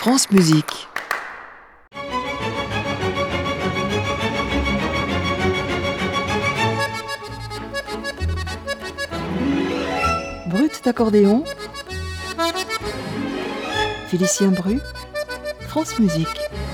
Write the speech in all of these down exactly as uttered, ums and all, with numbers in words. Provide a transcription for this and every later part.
France Musique. Brut d'accordéon. Félicien Bru. France Musique.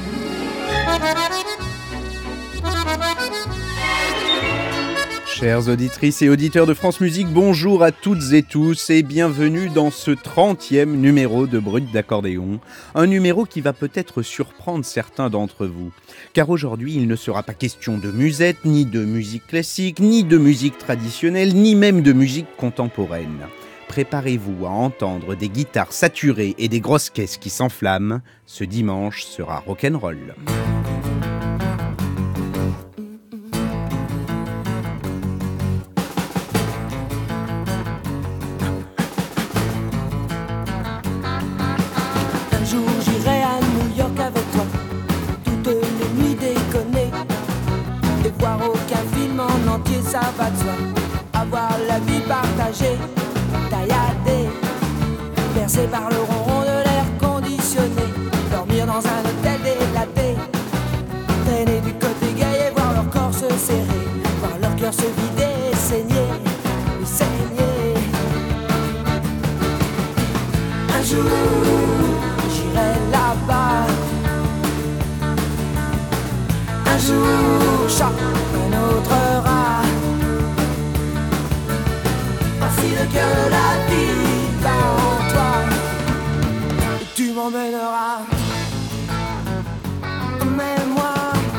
Chères auditrices et auditeurs de France Musique, bonjour à toutes et tous et bienvenue dans ce trentième numéro de Brut d'accordéon. Un numéro qui va peut-être surprendre certains d'entre vous. Car aujourd'hui, il ne sera pas question de musette, ni de musique classique, ni de musique traditionnelle, ni même de musique contemporaine. Préparez-vous à entendre des guitares saturées et des grosses caisses qui s'enflamment. Ce dimanche sera rock'n'roll. Ça va de soi, avoir la vie partagée, tailladée, bercée par le ronron de l'air conditionné, dormir dans un hôtel délaté, traîner du côté gay et voir leur corps se serrer, voir leur cœur se vider et saigner, et saigner. Un jour, j'irai là-bas. Un jour, choc, un autre rat. Que la vie va en toi et tu m'emmèneras. Emmène-moi.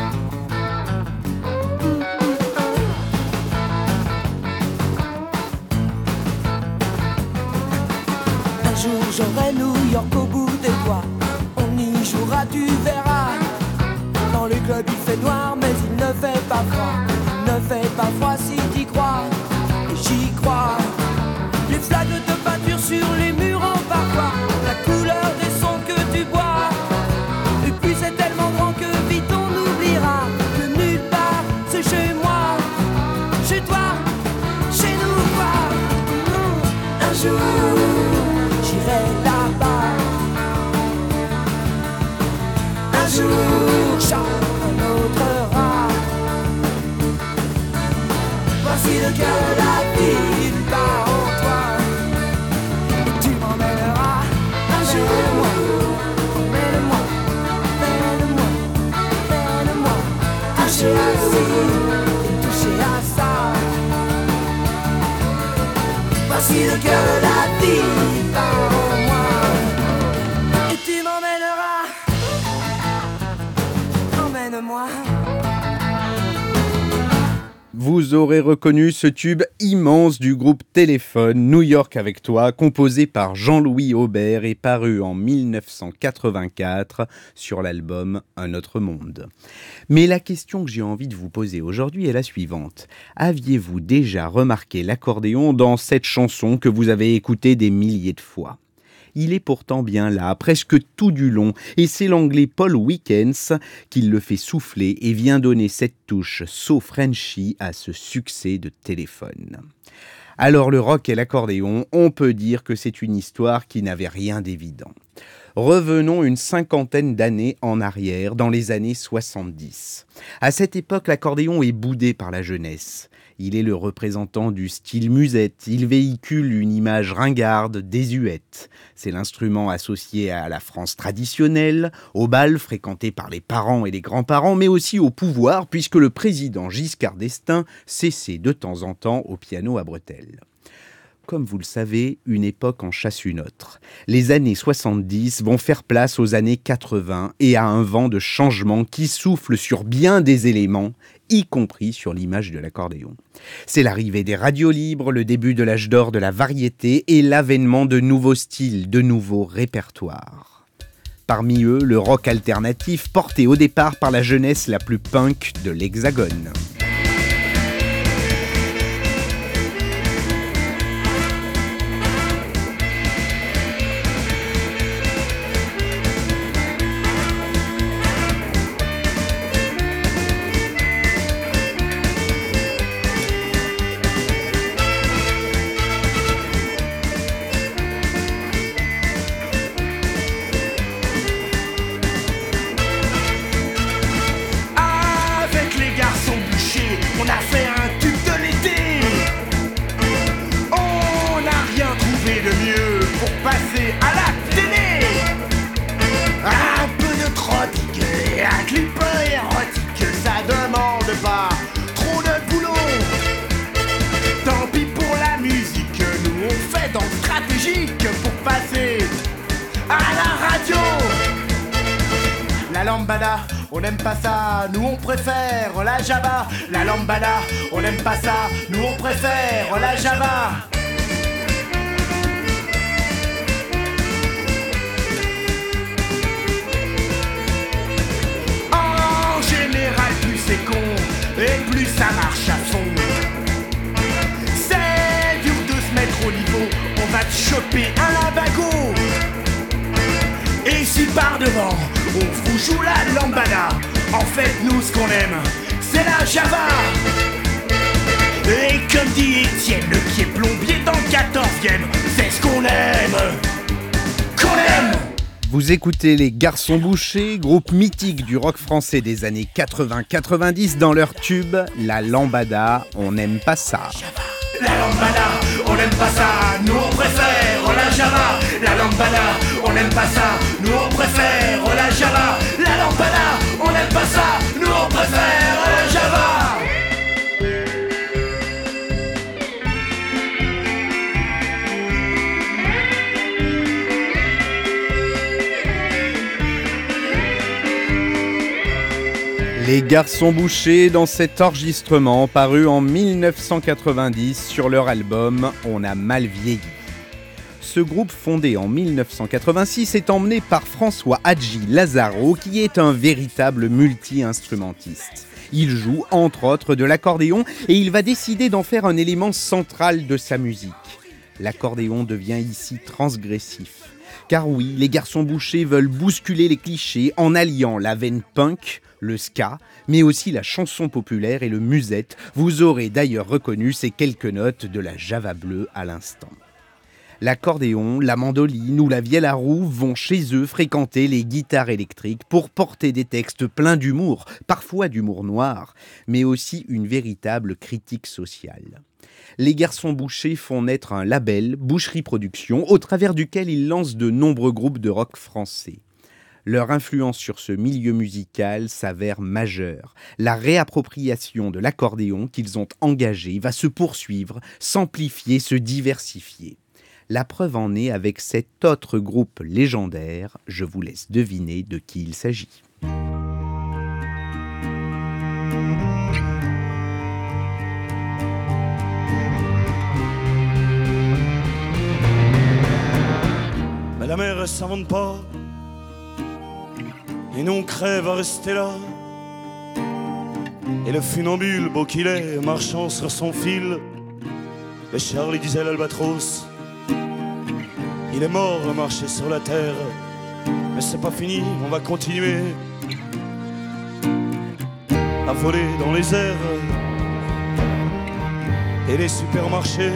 Un jour j'aurai New York au bout des doigts. On y jouera, tu verras. Dans les clubs il fait noir mais il ne fait pas froid. Il ne fait pas froid si t'y crois. Et j'y crois. Les flaques de peinture sur les murs en parfois, la couleur des sons que tu bois. Et puis c'est tellement grand que vite on oubliera que nulle part c'est chez moi, chez toi, chez nous quoi. Un jour j'irai là-bas. Un jour chante un autre rat. Voici le cœur de la ville part. Toucher à ci, toucher à ça. Voici le cœur de la vie par moi. Et tu m'emmèneras. Emmène-moi. Vous aurez reconnu ce tube immense du groupe Téléphone, New York avec toi, composé par Jean-Louis Aubert et paru en dix-neuf cent quatre-vingt-quatre sur l'album Un autre monde. Mais la question que j'ai envie de vous poser aujourd'hui est la suivante. Aviez-vous déjà remarqué l'accordéon dans cette chanson que vous avez écoutée des milliers de fois ? Il est pourtant bien là, presque tout du long, et c'est l'anglais Paul Wilkens qui le fait souffler et vient donner cette touche so Frenchy à ce succès de Téléphone. Alors le rock et l'accordéon, on peut dire que c'est une histoire qui n'avait rien d'évident. Revenons une cinquantaine d'années en arrière, dans les années soixante-dix. À cette époque, l'accordéon est boudé par la jeunesse. Il est le représentant du style musette, il véhicule une image ringarde, désuète. C'est l'instrument associé à la France traditionnelle, au bal fréquenté par les parents et les grands-parents, mais aussi au pouvoir, puisque le président Giscard d'Estaing s'essaie de temps en temps au piano à bretelles. Comme vous le savez, une époque en chasse une autre. Les années soixante-dix vont faire place aux années quatre-vingts et à un vent de changement qui souffle sur bien des éléments, y compris sur l'image de l'accordéon. C'est l'arrivée des radios libres, le début de l'âge d'or de la variété et l'avènement de nouveaux styles, de nouveaux répertoires. Parmi eux, le rock alternatif porté au départ par la jeunesse la plus punk de l'Hexagone. lambada, on n'aime pas ça, nous on préfère la Java. La lambada, on n'aime pas ça, nous on préfère la Java. En général, plus c'est con, et plus ça marche à fond. C'est dur de se mettre au niveau, on va te choper un lavago. Et si par devant, on vous joue la lambada, en fait nous ce qu'on aime, c'est la Java. Et comme dit Étienne, qui est plombier dans le quatorzième, c'est ce qu'on aime, qu'on aime. Vous écoutez les Garçons Bouchés, groupe mythique du rock français des années quatre-vingts quatre-vingt-dix, dans leur tube La Lambada, on n'aime pas ça. La lambada, on n'aime pas ça, nous on préfère la Java. La lambada, on n'aime pas ça, nous on préfère la Java. La lambada, on n'aime pas ça, nous on préfère la Java. Les Garçons Bouchés dans cet enregistrement paru en mille neuf cent quatre-vingt-dix sur leur album On a mal vieilli. Ce groupe fondé en mille neuf cent quatre-vingt-six est emmené par François Hadji Lazaro qui est un véritable multi-instrumentiste. Il joue entre autres de l'accordéon et il va décider d'en faire un élément central de sa musique. L'accordéon devient ici transgressif. Car oui, les Garçons Bouchés veulent bousculer les clichés en alliant la veine punk, le ska, mais aussi la chanson populaire et le musette. Vous aurez d'ailleurs reconnu ces quelques notes de la Java bleue à l'instant. L'accordéon, la mandoline ou la vielle à roue vont chez eux fréquenter les guitares électriques pour porter des textes pleins d'humour, parfois d'humour noir, mais aussi une véritable critique sociale. Les Garçons Bouchés font naître un label, Boucherie Productions, au travers duquel ils lancent de nombreux groupes de rock français. Leur influence sur ce milieu musical s'avère majeure. La réappropriation de l'accordéon qu'ils ont engagé va se poursuivre, s'amplifier, se diversifier. La preuve en est avec cet autre groupe légendaire. Je vous laisse deviner de qui il s'agit. Mais la mer elle s'invente pas, et nous on crève à rester là. Et le funambule, beau qu'il est, marchant sur son fil, le Charlie disait l'albatros, il est mort à marcher sur la terre. Mais c'est pas fini, on va continuer à voler dans les airs. Et les supermarchés,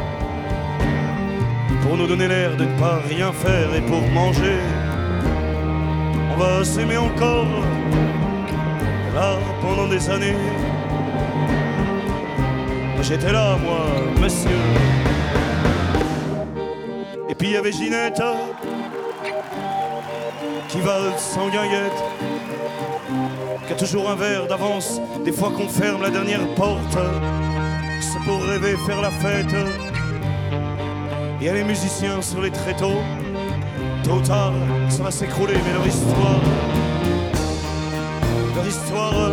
pour nous donner l'air de ne pas rien faire et pour manger, on va s'aimer encore, là, pendant des années. J'étais là, moi, monsieur. Et puis il y avait Ginette, qui valse sans guinguette, qui a toujours un verre d'avance, des fois qu'on ferme la dernière porte. C'est pour rêver, faire la fête. Il y a les musiciens sur les tréteaux. Tôt ou tard, ça va s'écrouler, mais leur histoire, leur histoire,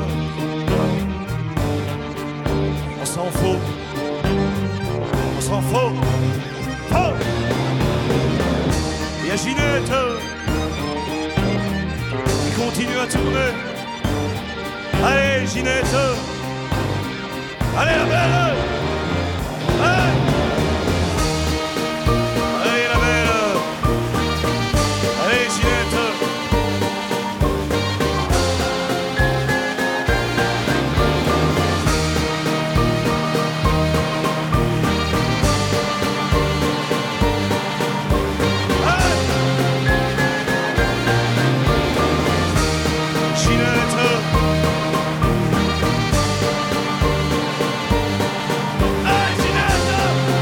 on s'en fout, on s'en fout. Oh, il y a Ginette qui continue à tourner. Allez, Ginette, allez la belle, allez. Ginette,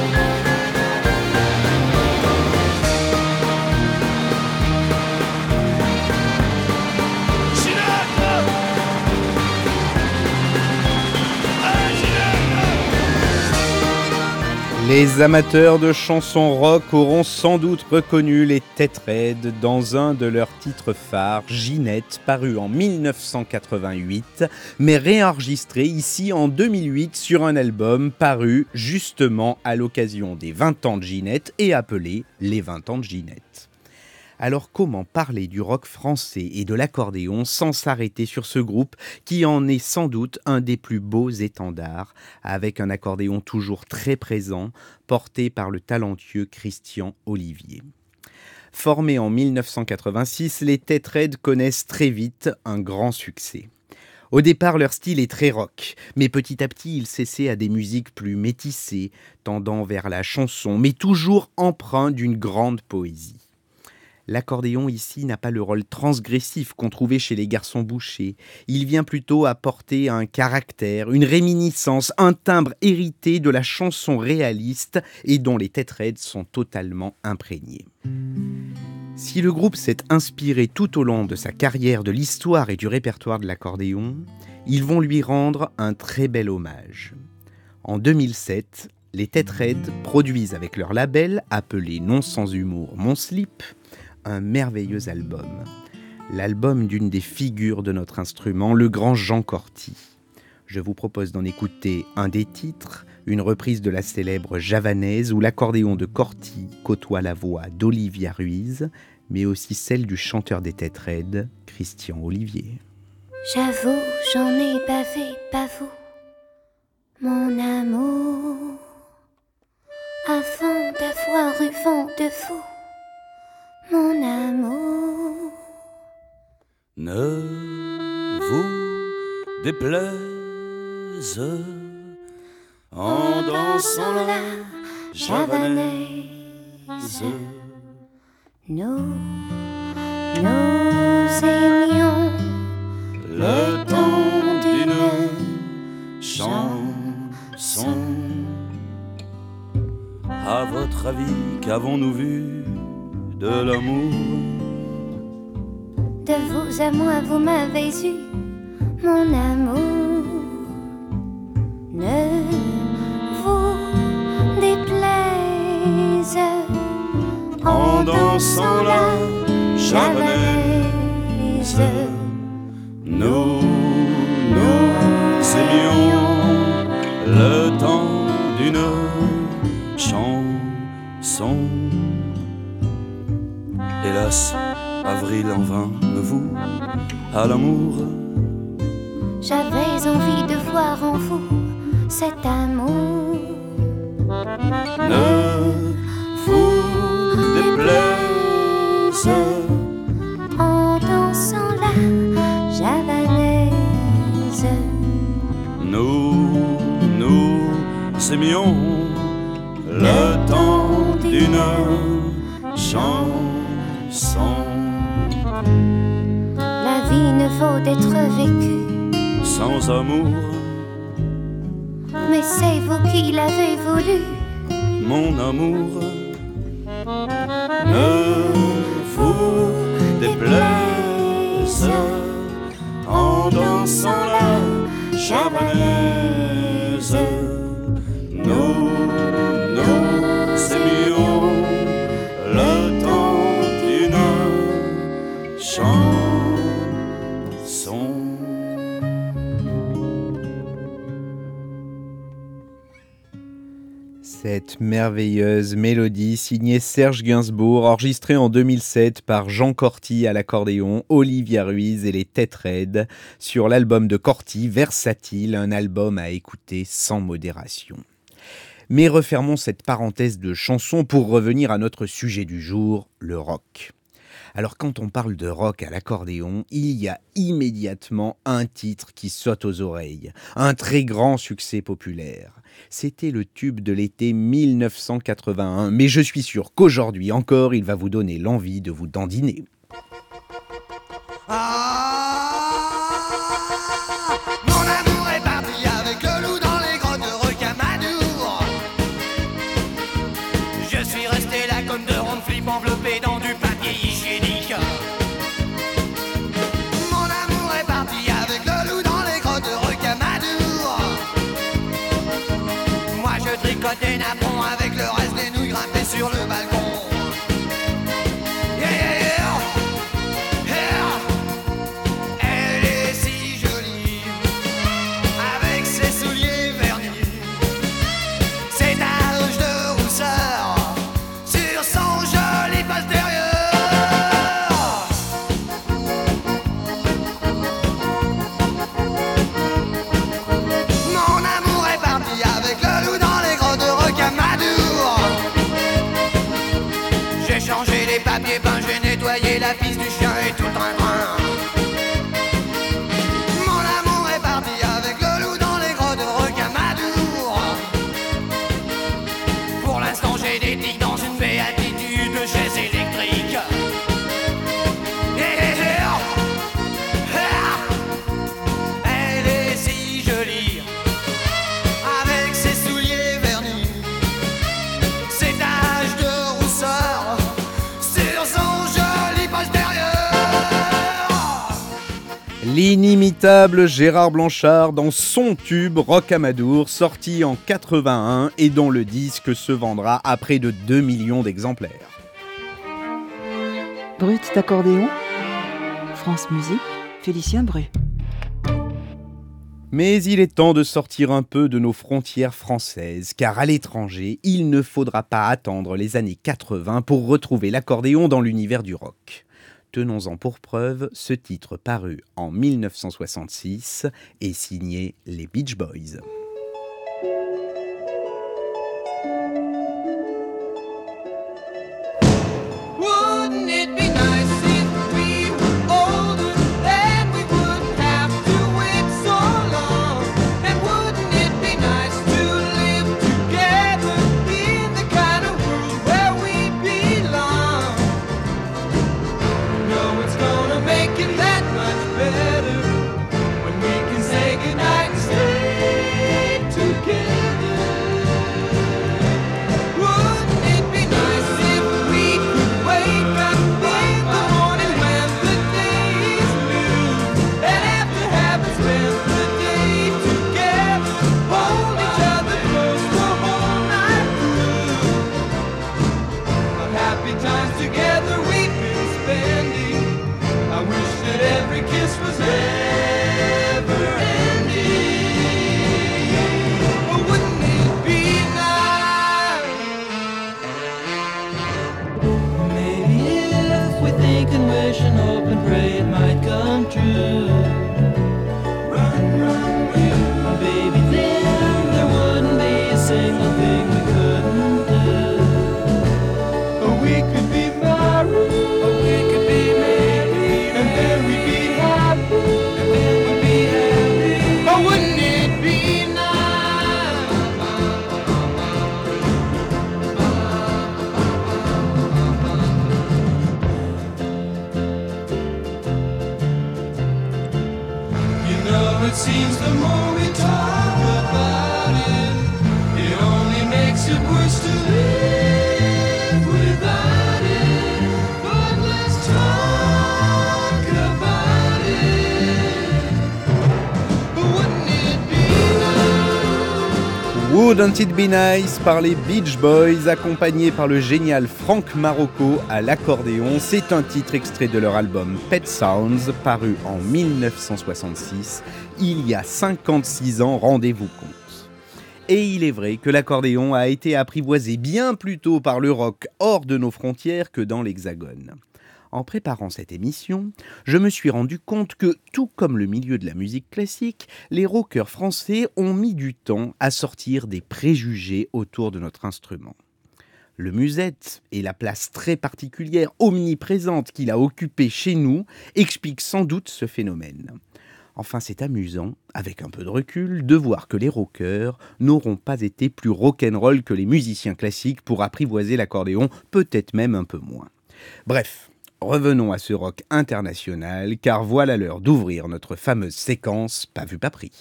Les amateurs de chansons rock auront sans doute reconnu les Têtes Raides dans un de leurs titres phares, Ginette, paru en dix-neuf cent quatre-vingt-huit, mais réenregistré ici en deux mille huit sur un album paru justement à l'occasion des vingt ans de Ginette et appelé Les vingt ans de Ginette. Alors comment parler du rock français et de l'accordéon sans s'arrêter sur ce groupe qui en est sans doute un des plus beaux étendards, avec un accordéon toujours très présent, porté par le talentueux Christian Olivier. Formés en dix-neuf cent quatre-vingt-six, les Têtes Raides connaissent très vite un grand succès. Au départ, leur style est très rock, mais petit à petit, ils s'essaient à des musiques plus métissées, tendant vers la chanson, mais toujours empreint d'une grande poésie. L'accordéon ici n'a pas le rôle transgressif qu'on trouvait chez les Garçons Bouchers. Il vient plutôt apporter un caractère, une réminiscence, un timbre hérité de la chanson réaliste et dont les Têtes Raides sont totalement imprégnés. Si le groupe s'est inspiré tout au long de sa carrière de l'histoire et du répertoire de l'accordéon, ils vont lui rendre un très bel hommage. En deux mille sept, les Têtes Raides produisent avec leur label, appelé Non sans humour Mon Slip, un merveilleux album. L'album d'une des figures de notre instrument, le grand Jean Corty. Je vous propose d'en écouter un des titres, une reprise de la célèbre Javanaise où l'accordéon de Corty côtoie la voix d'Olivia Ruiz, mais aussi celle du chanteur des Têtes Raides, Christian Olivier. J'avoue, j'en ai bavé, pas vous, mon amour, avant d'avoir eu vent de vous. Mon amour, ne vous déplaise en dansant la javanaise. Nous, nous aimions le temps d'une chanson. À votre avis, qu'avons-nous vu de l'amour? De vous à moi, vous m'avez eu, mon amour. Ne vous déplaise en dansant la javanaise. Nous, nous aimions le temps d'une chanson. Hélas, avril en vain me voue à l'amour. J'avais envie de voir en vous cet amour. Ne vous déplaise en dansant la javanaise. Nous, nous aimions le temps d'une chanson. La vie ne vaut d'être vécue sans amour, mais c'est vous qui l'avez voulu, mon amour. Ne vous déplaise en dansant la javanaise. Nous, nous aimions le temps d'une chanson. Cette merveilleuse mélodie signée Serge Gainsbourg, enregistrée en deux mille sept par Jean Corty à l'accordéon, Olivia Ruiz et les Têtes Raides, sur l'album de Corty, Versatile, un album à écouter sans modération. Mais refermons cette parenthèse de chansons pour revenir à notre sujet du jour, le rock. Alors quand on parle de rock à l'accordéon, il y a immédiatement un titre qui saute aux oreilles, un très grand succès populaire. C'était le tube de l'été mille neuf cent quatre-vingt-un, mais je suis sûr qu'aujourd'hui encore, il va vous donner l'envie de vous dandiner. Ah, mon amour est parti avec le loup dans les grottes de Rocamadour. Je suis resté là comme de rondes flip enveloppé dans du papier hygiénique. Mon amour est parti avec le loup dans les grottes de Rocamadour. Moi je tricote des napperons avec la piste du chien et tout le train-train. Mon amour est parti avec le loup dans les grottes de Rocamadour. Pour l'instant j'ai des tics dans une béatitude de chaise électrique. Eh, eh, eh, oh. Ah. Elle est si jolie, avec ses souliers vernis, ses taches de rousseur sur son joli postérieur. L'inimitable Gérard Blanchard dans son tube Rocamadour, sorti en quatre-vingt-un et dont le disque se vendra à près de deux millions d'exemplaires. Brut d'accordéon, France Musique, Félicien Bru. Mais il est temps de sortir un peu de nos frontières françaises, car à l'étranger, il ne faudra pas attendre les années quatre-vingts pour retrouver l'accordéon dans l'univers du rock. Tenons-en pour preuve ce titre paru en mille neuf cent soixante-six et signé les Beach Boys. Wouldn't it be nice if we were older, then we wouldn't have to wait so long? And wouldn't it be nice to live together in the kind of world where we belong? No, it's gonna make it that much better when we can say goodnight and stay together. Wouldn't it be nice if we could wake up in the morning when the day is new, and after having spent the day together, hold each other close the whole night through? What happy times together we've been spending. I wish that every kiss was never ending. But wouldn't it be nice? Maybe if we think and wish and hope and pray it might come true. Run, run, you. Baby, then there wouldn't be a single thing we couldn't do. Or we could be married, or we could be married, and then we'd be happy, and then we'd be happy. But wouldn't it be nice? You know, it seems the more we talk about it, it only makes it worse to live without it. But let's talk about it. But wouldn't it be nice? Wouldn't It Be Nice par les Beach Boys, accompagné par le génial Frank Marocco à l'accordéon. C'est un titre extrait de leur album Pet Sounds, paru en mille neuf cent soixante-six, il y a cinquante-six ans, rendez-vous compte. Et il est vrai que l'accordéon a été apprivoisé bien plus tôt par le rock hors de nos frontières que dans l'Hexagone. En préparant cette émission, je me suis rendu compte que, tout comme le milieu de la musique classique, les rockers français ont mis du temps à sortir des préjugés autour de notre instrument. Le musette et la place très particulière, omniprésente qu'il a occupée chez nous, expliquent sans doute ce phénomène. Enfin, c'est amusant, avec un peu de recul, de voir que les rockers n'auront pas été plus rock'n'roll que les musiciens classiques pour apprivoiser l'accordéon, peut-être même un peu moins. Bref, revenons à ce rock international, car voilà l'heure d'ouvrir notre fameuse séquence Pas vu, pas pris.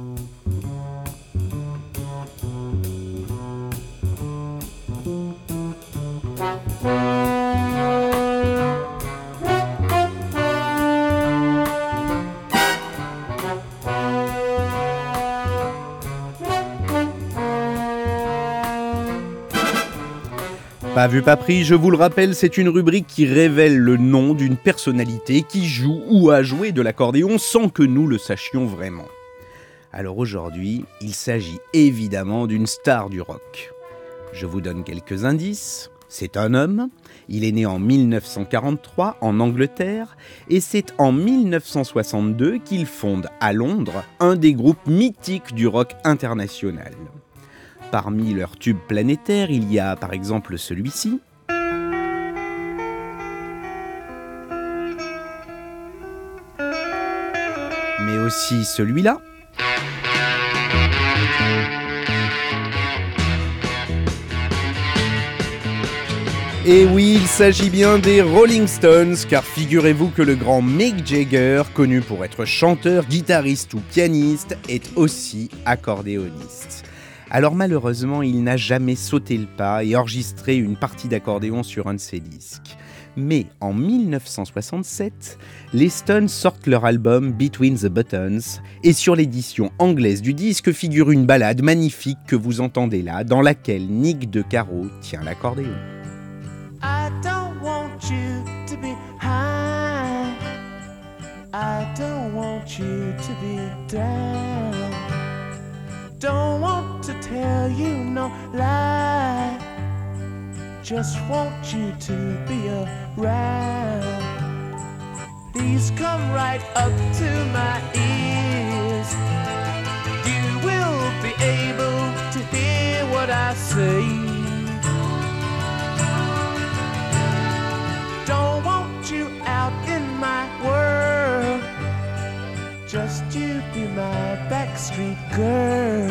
Pas vu, pas pris, je vous le rappelle, c'est une rubrique qui révèle le nom d'une personnalité qui joue ou a joué de l'accordéon sans que nous le sachions vraiment. Alors aujourd'hui, il s'agit évidemment d'une star du rock. Je vous donne quelques indices. C'est un homme, il est né en mille neuf cent quarante-trois en Angleterre et c'est en mille neuf cent soixante-deux qu'il fonde à Londres un des groupes mythiques du rock international. Parmi leurs tubes planétaires, il y a par exemple celui-ci. mais aussi celui-là. Et oui, il s'agit bien des Rolling Stones, car figurez-vous que le grand Mick Jagger, connu pour être chanteur, guitariste ou pianiste, est aussi accordéoniste. Alors malheureusement, il n'a jamais sauté le pas et enregistré une partie d'accordéon sur un de ses disques. Mais en dix-neuf cent soixante-sept, les Stones sortent leur album Between the Buttons, et sur l'édition anglaise du disque figure une ballade magnifique que vous entendez là, dans laquelle Nick de Caro tient l'accordéon. I don't want you to be high. I don't want you to be down. Don't want to tell you no lie. Just want you to be around. Please come right up to my ears. You will be able to hear what I say. Don't want you out in my world. Just you be my backstreet girl.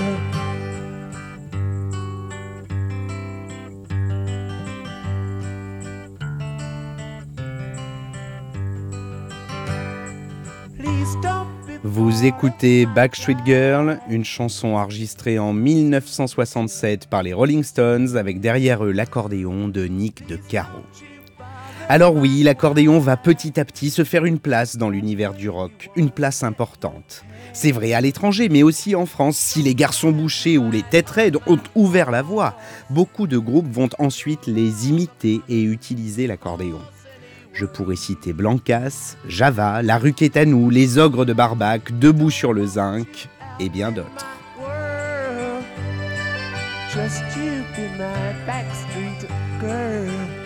Please don't be. Vous écoutez Backstreet Girl, une chanson enregistrée en dix-neuf cent soixante-sept par les Rolling Stones avec derrière eux l'accordéon de Nick de Caro. Alors oui, l'accordéon va petit à petit se faire une place dans l'univers du rock, une place importante. C'est vrai à l'étranger, mais aussi en France. Si les Garçons Bouchés ou les Têtes Raides ont ouvert la voie, beaucoup de groupes vont ensuite les imiter et utiliser l'accordéon. Je pourrais citer Blancas, Java, La Rue qu'est à nous, Les Ogres de Barbac, Debout sur le Zinc et bien d'autres. Just you be my backstreet girl.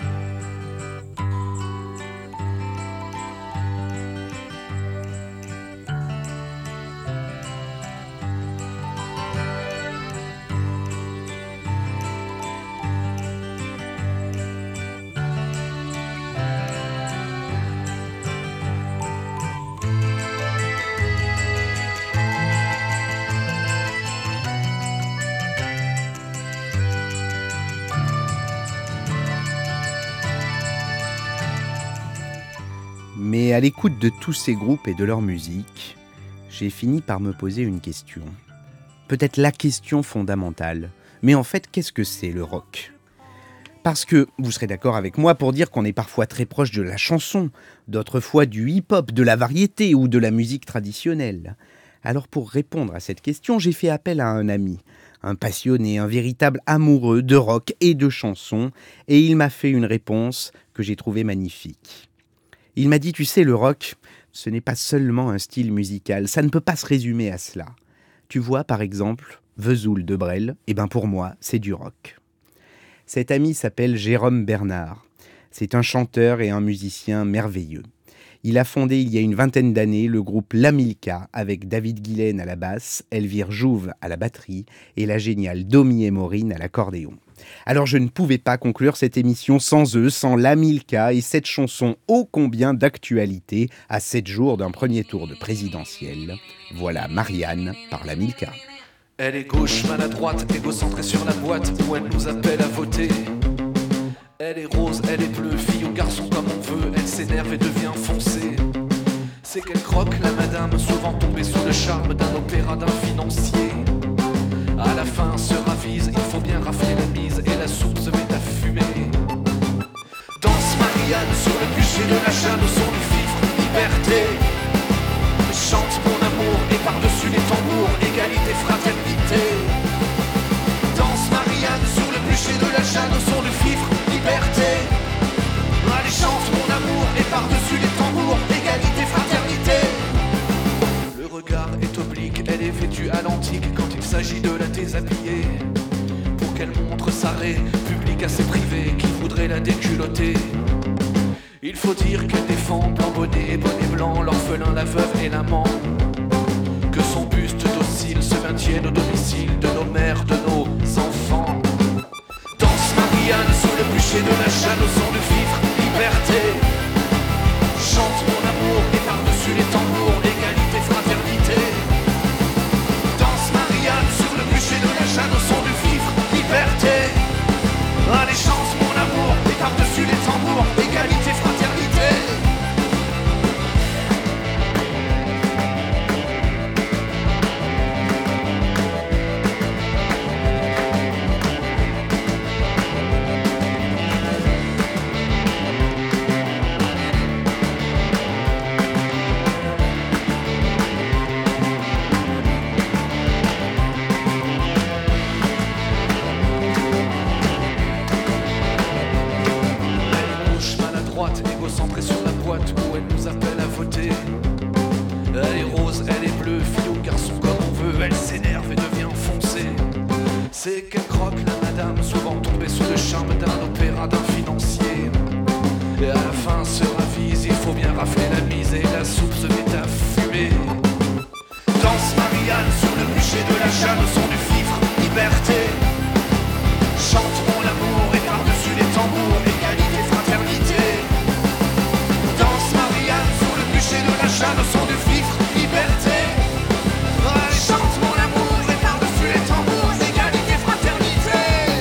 Mais à l'écoute de tous ces groupes et de leur musique, j'ai fini par me poser une question. Peut-être la question fondamentale. Mais en fait, qu'est-ce que c'est le rock ? Parce que, vous serez d'accord avec moi pour dire qu'on est parfois très proche de la chanson, d'autres fois du hip-hop, de la variété ou de la musique traditionnelle. Alors pour répondre à cette question, j'ai fait appel à un ami, un passionné, un véritable amoureux de rock et de chansons, et il m'a fait une réponse que j'ai trouvée magnifique. Il m'a dit, tu sais, le rock, ce n'est pas seulement un style musical, ça ne peut pas se résumer à cela. Tu vois, par exemple, Vesoul de Brel, et ben pour moi, c'est du rock. Cet ami s'appelle Jérôme Bernard. C'est un chanteur et un musicien merveilleux. Il a fondé il y a une vingtaine d'années le groupe La Milka avec David Guilaine à la basse, Elvire Jouve à la batterie et la géniale Domi et Maureen à l'accordéon. Alors je ne pouvais pas conclure cette émission sans eux, sans La Milka et cette chanson ô combien d'actualité à sept jours d'un premier tour de présidentielle. Voilà Marianne par La Milka. Elle est gauche, maladroite, égocentrée sur la boîte où elle nous appelle à voter. Elle est rose, elle est bleue, fille ou garçon comme on veut, elle s'énerve et devient foncée. C'est qu'elle croque la madame, souvent tombée sous le charme d'un opéra d'un financier. À la fin se ravise, il faut bien rafler la mise et la soupe se met à fumer. Danse Marianne sur le bûcher de la chaîne au son du fifre, liberté. Chante mon amour et par-dessus les tambours, égalité, fraternité. Danse Marianne sur le bûcher de la chaîne au son du fifre, liberté. Allez chante mon amour et par-dessus les tambours, égalité, fraternité. Le regard est oblique, elle est vêtue à l'antique quand il s'agit de la déshabiller. Pour qu'elle montre sa raie, public assez privé qui voudrait la déculotter. Il faut dire qu'elle défend blanc bonnet, bonnet blanc, l'orphelin, la veuve et l'amant. Que son buste docile se maintienne au domicile de nos mères, de nos enfants. Danse Marianne sous le bûcher de la chaîne au son du fifre, liberté. Chante mon amour et par-dessus les tambours, égalité, fraternité. appelle à voter. Elle est rose, elle est bleue, fille ou garçon comme on veut, elle s'énerve et devient foncée. C'est qu'elle croque la madame, souvent tombée sous le charme d'un opéra d'un financier. Et à la fin se ravise, il faut bien rafler la mise et la soupe se met à fumer. Danse Marianne sur le bûcher de la Jeanne au son du fifre, liberté. Chante mon amour et par-dessus les tambours, égalité, fraternité. Danse Marianne sur le bûcher de la Jeanne au son du fifre, liberté. Chante mon amour et par-dessus les tambours, égalité, fraternité.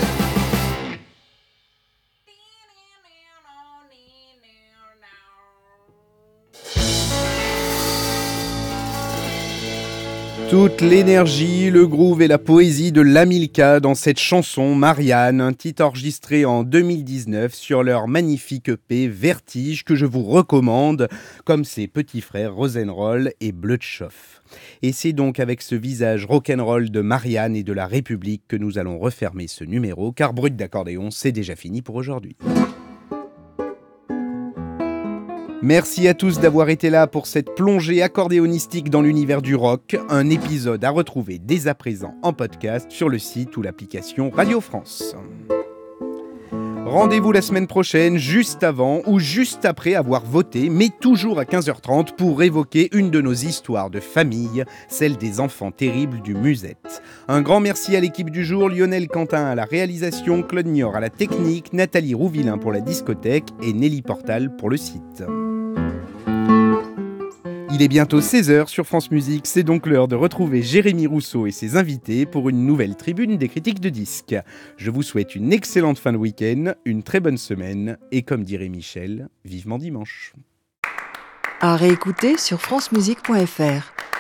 Toute l'énergie, le groove et la poésie de Lamilka dans cette chanson Marianne, un titre enregistré en deux mille dix-neuf sur leur magnifique E P Vertige que je vous recommande, comme ses petits frères Rosenroll et Blödschoff. Et c'est donc avec ce visage rock'n'roll de Marianne et de la République que nous allons refermer ce numéro, car Brut d'accordéon, c'est déjà fini pour aujourd'hui. Merci à tous d'avoir été là pour cette plongée accordéonistique dans l'univers du rock, un épisode à retrouver dès à présent en podcast sur le site ou l'application Radio France. Rendez-vous la semaine prochaine, juste avant ou juste après avoir voté, mais toujours à quinze heures trente pour évoquer une de nos histoires de famille, celle des enfants terribles du Musette. Un grand merci à l'équipe du jour, Lionel Quentin à la réalisation, Claude Niort à la technique, Nathalie Rouvillain pour la discothèque et Nelly Portal pour le site. Il est bientôt seize heures sur France Musique, c'est donc l'heure de retrouver Jérémy Rousseau et ses invités pour une nouvelle tribune des critiques de disques. Je vous souhaite une excellente fin de week-end, une très bonne semaine et comme dirait Michel, vivement dimanche. À réécouter sur francemusique point f r.